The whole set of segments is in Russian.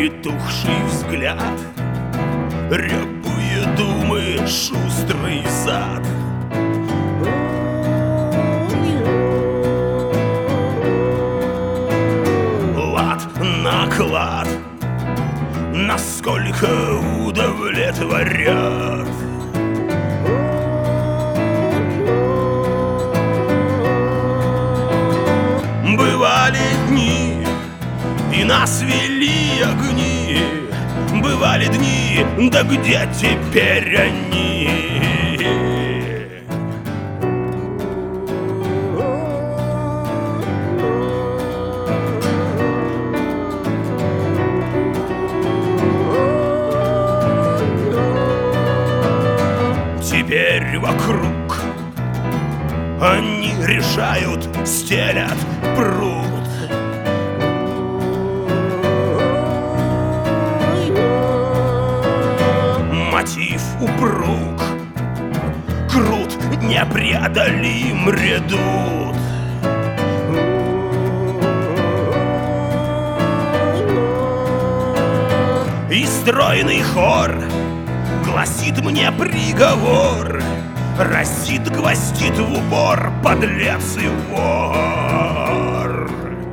притухший взгляд, рябые думы, шустрый зад. Лад на клад, насколько удовлетворят. Бывали дни, и нас вели огни. Бывали дни, да где теперь они? Теперь вокруг они решают, стелят пруд. Мотив упруг, крут, непреодолим редут. И стройный хор гласит мне приговор, разит, гвоздит в упор, подлец и вор.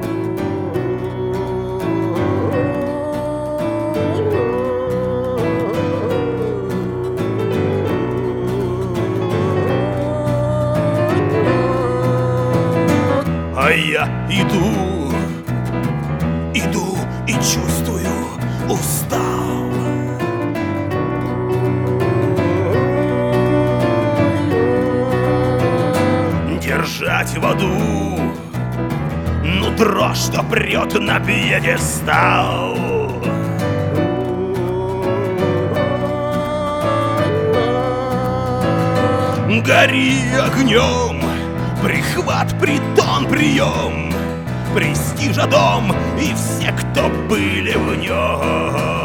А я иду, иду и чувствую, устал. Держать в аду нутро, что прет на пьедестал. Гори огнем, прихват, притон, прием, престижа дом и все, кто были в нем.